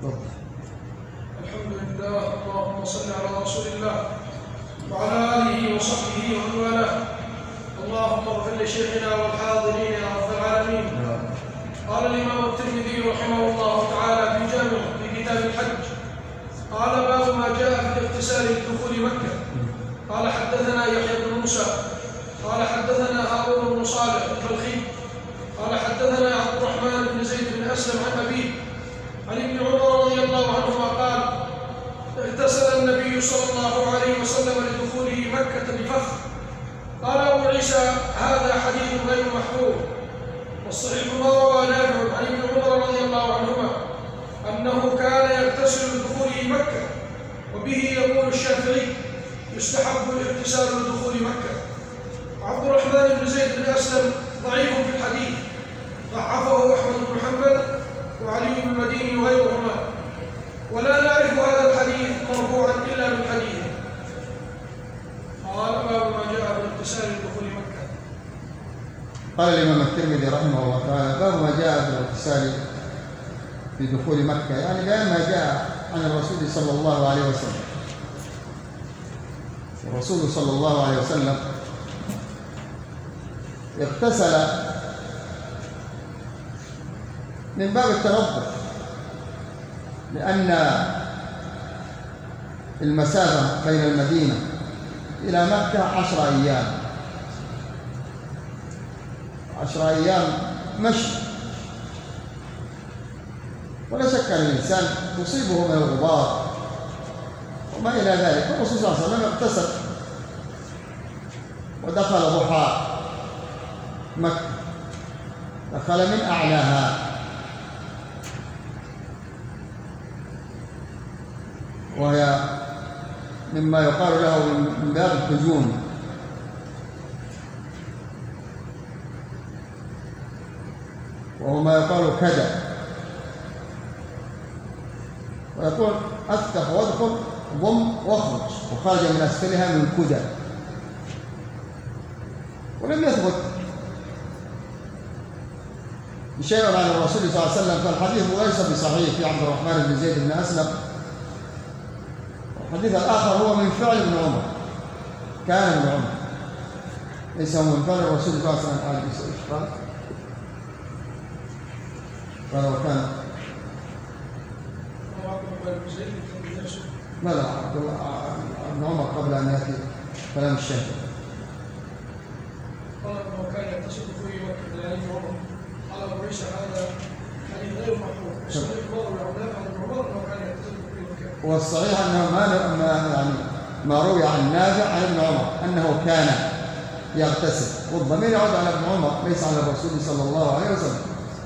الحمد لله. اللهم صل على رسول الله وعلى آله وصحبه ومن والاه. اللهم اغفر لشيخنا والحاضرين يا رب العالمين. قال الإمام الترمذي رحمه الله تعالى في جامعه في كتاب الحج، قال باب ما جاء في الاغتسال لدخول مكة. قال حدثنا يحيى بن موسى قال حدثنا هارون بن صالح البلخي قال حدثنا عبد الرحمن بن زيد بن أسلم عن أبيه عن ابن عمر رضي الله عنهما قال اغتسل النبي صلى الله عليه وسلم لدخوله مكة بفخ. قال أبو عيسى هذا حديث غير محفوظ، والصحيح ما روى نافع عن ابن عمر رضي الله عنهما أنه كان يغتسل لدخوله مكة، وبه يقول الشافعي يستحب الاغتسال لدخول مكة. عبد الرحمن بن زيد بن أسلم ضعيف في الحديث، ضعفه أحمد بن حنبل وعلي بن المديني وغيرهما، ولا نعرف هذا الحديث مرفوعا إلا من حديثه. قال باب ما جاء بالاغتسال لدخول مكة. قال الإمام الترمذي رحمه الله تعالى باب ما جاء في الاغتسال في دخول مكة، يعني بيان ما جاء عن الرسول صلى الله عليه وسلم. الرسول صلى الله عليه وسلم اغتسل من باب التنظف، لأن المسافة بين المدينة إلى مكة 10 أيام، 10 أيام مشي، ولا شك أن الإنسان تصيبه من الغبار وما إلى ذلك. الرسول صلى الله عليه وسلم اغتسل ودخل ضحى مكة، دخل من أعلاها، وهي مما يقال له من باب الهجوم، وهو ما يقال كذا، ويقول افتح وادخل ضم واخرج، وخرج من اسفلها من كدى. ولم يثبت شيء عن الرسول صلى الله عليه وسلم، فالحديث ليس بصحيح في عبد الرحمن بن زيد بن اسلم. الحديث الآخر هو من فعل ابن عمر، كان ابن عمر، ليس هو من فعل الرسول صلى الله عليه وسلم. قال وكان لا ابن عمر قبل أن يأتي كلام الشافعي. قال وكان يغتسل في مكة ابن عمر. قال أبو عيسى هذا حديث غير محفوظ، والصحيح ما روى عن ابن عمر أنه كان يغتسل في مكة. والصحيح أنه ما روي عن نافع عن ابن عمر أنه كان يغتسل، والضمير يعود على ابن عمر ليس على الرسول صلى الله عليه وسلم.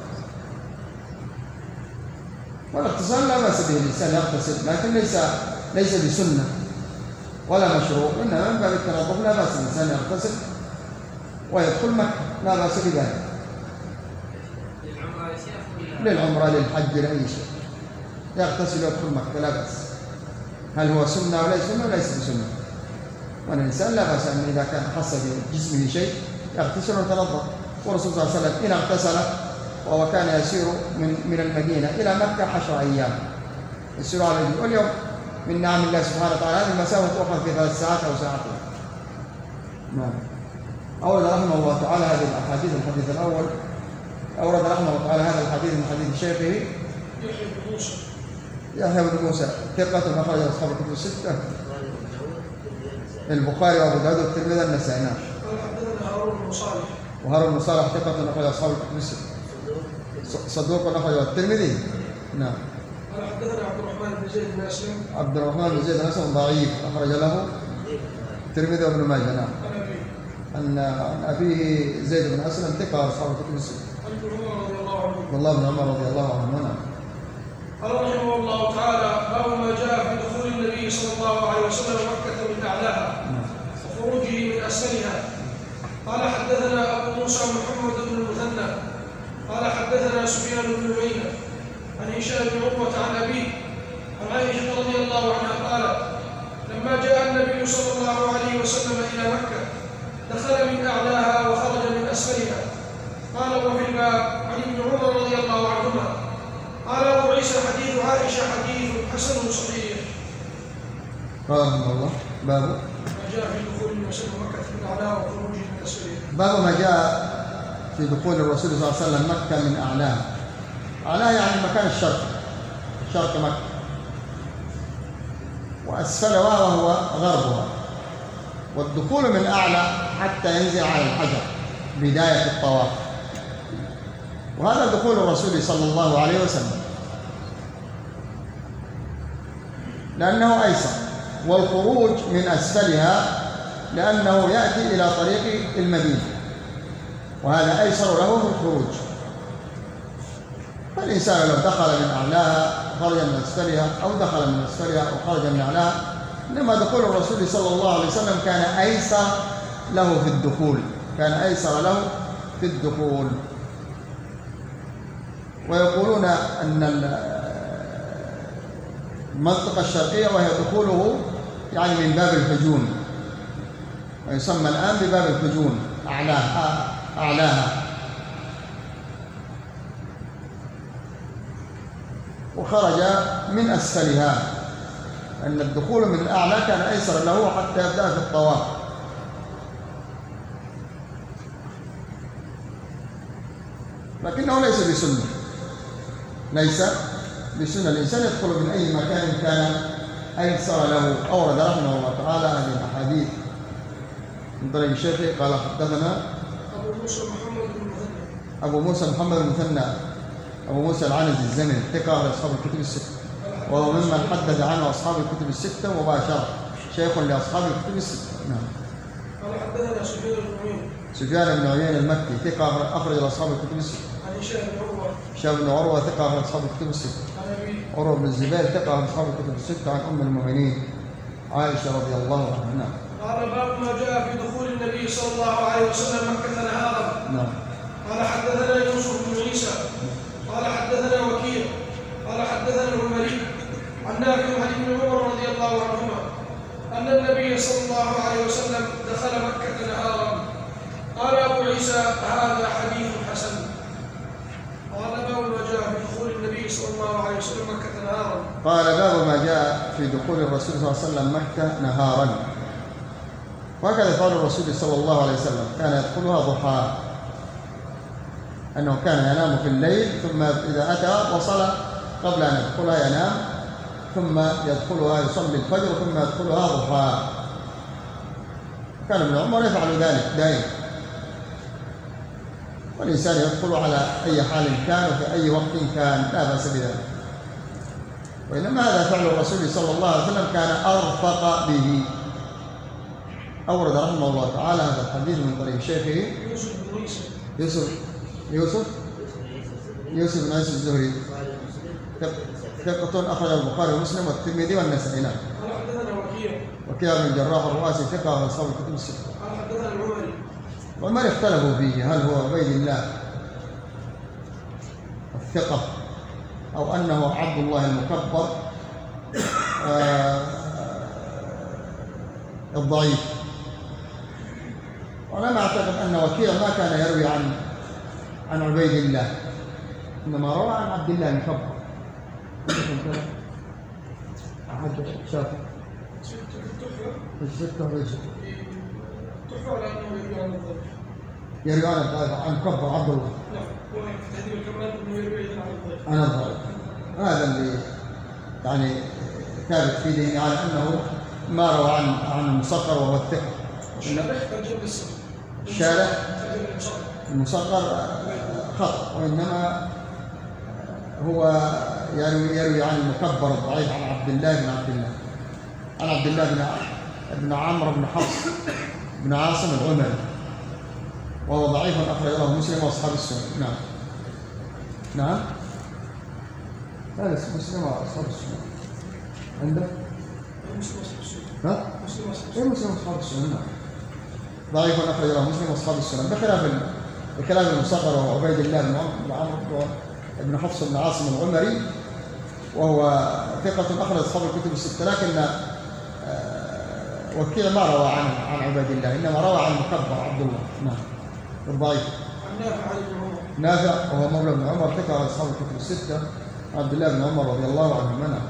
والاغتسال لا بأس به الإنسان يغتسل، لكن ليس بسنة ولا مشروع، إنما من باب التنظف لا بأس الإنسان يغتسل ويدخل مكة، لا بأس بذلك. للعمرة للحج لأي شيء يغتسل ويدخل مكة لا بأس. هل هو سنة ولا سنة؟ ليس بسنة. والإنسان لا بأس أن إذا كان حس في جسمه شيء يغتسل ويتنظف. والرسول صلى الله عليه وسلم إن اغتسل وهو كان يسير من المدينة إلى مكة 10 أيام يسير على الجبل، واليوم من نعم الله سبحانه وتعالى هذه المسافة تؤخذ في 3 ساعات أو ساعتين. نعم. أورد رحمه الله تعالى هذه الأحاديث. الحديث الأول أورد رحمه الله تعالى هذا الحديث من حديث شيخه يحيى بن موسى ثقة أخرج أصحاب الكتب الستة، البخاري وأبو داود والترمذي والنسائي. نعم. قال حدثنا هارون بن صالح، وهارون بن صالح ثقة أخرج أصحاب الكتب الستة، صدوق أخرج الترمذي. نعم. قال حدثنا عبد الرحمن بن زيد بن أسلم. عبد الرحمن بن زيد بن أسلم ضعيف أخرج له الترمذي وابن ماجه. نعم. أن أبيه زيد بن أسلم ثقة أصحاب الكتب الستة. عبد الله بن عمر رضي الله عنه. نعم. قال رحمه الله تعالى باب ما جاء في دخول النبي صلى الله عليه وسلم مكة من أعلاها وخروجه من أسفلها. قال حدثنا أبو موسى محمد بن المثنى قال حدثنا سفيان بن عيينة عن هشام بن عروة عن أبيه عن عائشة رضي الله عنها قالت لما جاء النبي صلى الله عليه وسلم إلى مكة دخل من أعلاها وخرج من أسفلها. قال وفي الباب عن ابن عمر رضي الله عنهما. قال أبو عيسى وليس حديث عائشة حديث حسن صحيح. قال رحمه الله باب ما جاء في دخول الرسول مكة من أعلاه وخروجه من أسفلها. باب ما جاء في دخول الرسول صلى الله عليه وسلم مكة من أعلاها. أعلاها يعني المكان الشرقي، شرق مكة، وأسفلها وهو غربها. والدخول من أعلى حتى ينزل على الحجر بداية الطواف، وهذا دخول الرسول صلى الله عليه وسلم لأنه أيسر، والخروج من أسفلها لأنه يأتي إلى طريق المدينة، وهذا أيسر له في الخروج. فالإنسان لو دخل من أعلاها خرج من أسفلها، أو دخل من أسفلها وخرج من أعلاها، إنما دخول الرسول صلى الله عليه وسلم كان أيسر له في الدخول، كان أيسر له في الدخول. ويقولون أن المنطقة الشرقية وهي دخوله يعني من باب الحجون، ويسمى الآن بباب الحجون أعلاها. وخرج من أسفلها، أن الدخول من الأعلى كان أيسر له حتى يبدأ في الطواف. لكنه ليس بسنة، ليس بسنة. الإنسان يدخل من أي مكان كان أيسر له. أورد رحمه الله تعالى هذه الأحاديث من طريق الشيخ. قال حدثنا أبو موسى محمد بن مثنى أبو موسى العنزي الزمن، ثقة على أصحاب الكتب الستة، وهو ممن حدث عنه أصحاب الكتب الستة مباشرة، شيخ لأصحاب الكتب الستة. نعم. قال حدثنا سفيان بن عيينة المكي، ثقة أخرج أصحاب الكتب الستة. عن هشام بن عروة ثقة أخرج أصحاب الكتب الستة. عروة بن الزبير ثقة أخرج أصحاب الكتب الستة. عن أم المؤمنين عائشة رضي الله عنها. قال باب ما جاء في دخول النبي صلى الله عليه وسلم مكة نهارا. نعم. قال حدثنا يوسف بن عيسى قال حدثنا وكيع قال حدثنا العمري عن نافع عن ابن عمر رضي الله عنهما أن النبي صلى الله عليه وسلم دخل مكة نهارا. قال أبو عيسى هذا حديث حسن. قال باب ما جاء في دخول النبي صلى الله عليه وسلم مكة نهارا. قال باب ما جاء في دخول الرسول صلى الله عليه وسلم مكة نهارا. وهكذا قال الرسول صلى الله عليه وسلم كان يدخلها ضحى، أنه كان ينام في الليل، ثم إذا أتى وصل قبل أن يدخلها ينام، ثم يدخلها يصلي الفجر، ثم يدخلها ضحى. كان ابن عمر يفعل ذلك دائما. والإنسان يدخل على أي حال كان وفي أي وقت كان، لا بأس بذلك. وإنما هذا فعل الرسول صلى الله عليه وسلم كان أرفق به. أورد رحمه الله تعالى هذا الحديث من طريق شيخه يوسف بن عيسى الزهري، ثقة أخرج البخاري ومسلم والترمذي والنسائي. قال حدثنا وكيع بن الجراح الرؤاسي ثقة من أصحاب الكتب الستة. قال حدثنا العمري. والعمري اختلفوا فيه، هل هو عبيد الله الثقة أو أنه عبد الله المكبر الضعيف. وأنا ما أعتقد أن وكيع ما كان يروي عن عبيد الله، إنما روى عن عبد الله المكبر. أحد شافه يروي عن الضعيف عن مكبر عبد الله. عن الضعيف. هذا اللي يعني ثابت في دينه على أنه ما روى عن المصغر وهو الثقة. الشارع المصغر خطأ، وإنما هو يروي عن المكبر الضعيف عن عبد الله بن عمرو بن حفص بن عاصم العمري، وهو ضعيف أخرج له مسلم وأصحاب السنن. نعم لا مسلم وأصحاب السنن عندك؟ مسلم وأصحاب السنن. ضعيف أخرج له مسلم وأصحاب السنن، بخلاف الكلام المصغر وهو عبيد الله بن عمرو بن حفص بن عاصم العمري، وهو ثقة أخرج أصحاب الكتب الستة. لكن وكيع ما روى عن عبيد الله، إنما روى عن مكبر عبد الله. نعم الضعيف. عن نافع عن ابن عمر. نافع وهو مولى ابن عمر، ثقة أصحاب الكتب الستة. عبد الله بن عمر رضي الله عنهما. نعم.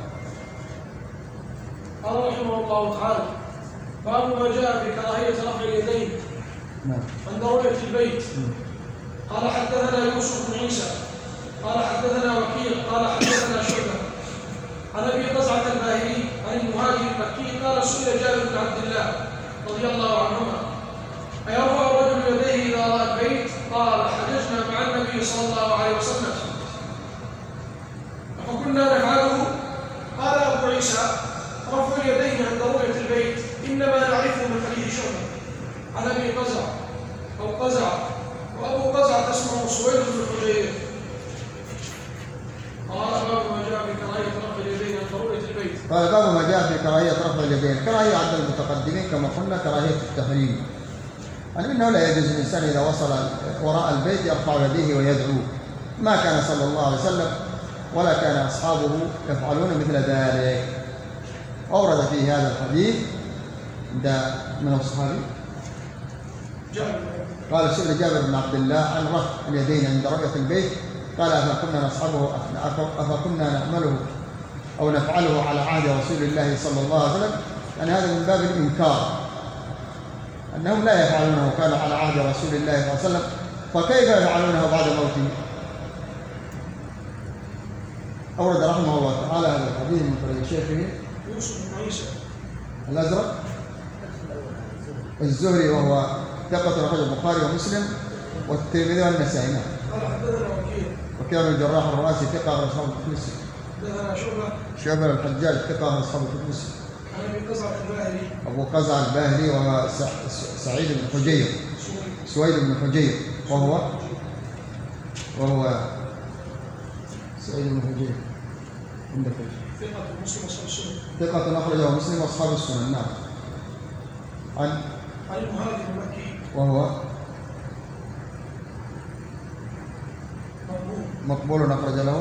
قال رحمه الله تعالى: باب ما جاء في كراهية رفع اليدين عند رؤية البيت. قال حدثنا يوسف بن عيسى قال حدثنا وكيع قال حدثنا شعبة عن ابي قزعة الباهلي عن المهاجر المكي قال: سئل جابر بن عبد الله رضي الله عنهما: أيرفع الرجل يديه إذا رأى البيت؟ قال: حججنا مع النبي صلى الله عليه وسلم فكنا نفعله. قال أبو عيسى: رفع اليدين عند رؤية البيت إنما نعرفه من حديث شعبة عن أبي قزعة أو قزعة، وأبو قزعة اسمه سويد بن حجير. قال: باب ما جاء في كراهية رفع اليدين عند رؤية البيت. قال: باب ما جاء في كراهية رفع اليدين. كراهية عند المتقدمين كما قلنا كراهية التحريم، يعني انه لا يجوز الانسان اذا وصل وراء البيت يرفع يديه ويدعو، ما كان صلى الله عليه وسلم ولا كان اصحابه يفعلون مثل ذلك. اورد في هذا الحديث من الصحابي قال: سئل جابر بن عبد الله عن رفع اليدين عند رؤية البيت، قال: أفكنا نعمله أو نفعله على عهد رسول الله صلى الله عليه وسلم؟ يعني هذا من باب الإنكار، أنهم لا يفعلونه، كان على عهد رسول الله صلى الله عليه وسلم، فكيف يفعلونه بعد موته؟ أورد رحمه الله تعالى هذا الحديث من طريق شيخه يوسف بن عيسى الأزرق الزهري، وهو ثقة أخرجه البخاري ومسلم والترمذي والنسائي. قال حدثنا وكيع بن الجراح الرؤاسي ثقة أخرج أصحاب الكتب الستة. حدثنا شعبة الحجاج ثقة أخرج أصحاب الكتب الستة. عن أبي قزعة الباهلي أبو قزعة الباهلي وهو سعيد بن حجير، سويد بن حجير، وهو سعيد بن حجير عندك ثقة مسلم وأصحاب السنن. ثقة أخرجه مسلم وأصحاب السنن. نعم. عن المهاجر المكي وهو مقبول أخرج له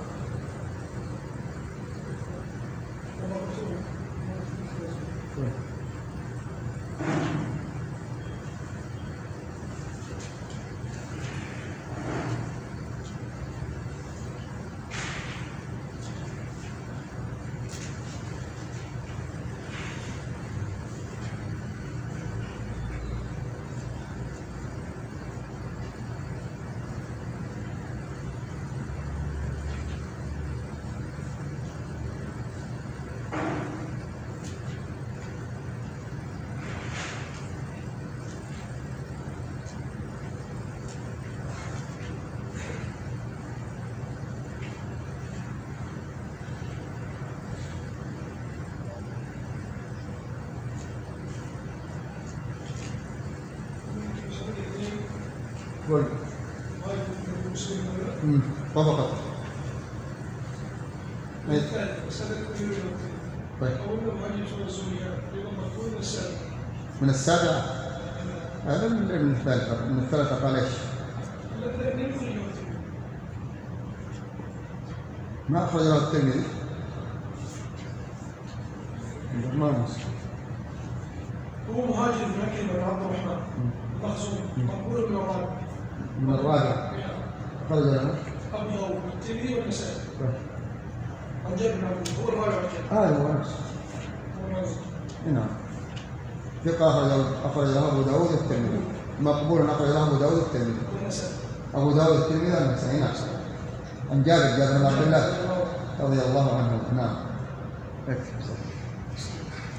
قول وفقط. طيب. من السابعة هذا من الثالثة. من الثالثة قال ايش؟ ما أخرج له الترمذي ما مسلم. هو مهاجر مكي بن عبد الرحمن مخزوم مقبول بن الرابع. من الرابع أخرج له أبو داود والترمذي والنسائي. عن جابر بن عبد الله هو الرابع. هو نفسه. نعم. ثقة أخرج له أبو داود والترمذي. مقبول أخرج له أبو داود والترمذي. أبو داود والترمذي والنسائي. نعم. عن جابر بن عبد الله رضي الله عنه. نعم.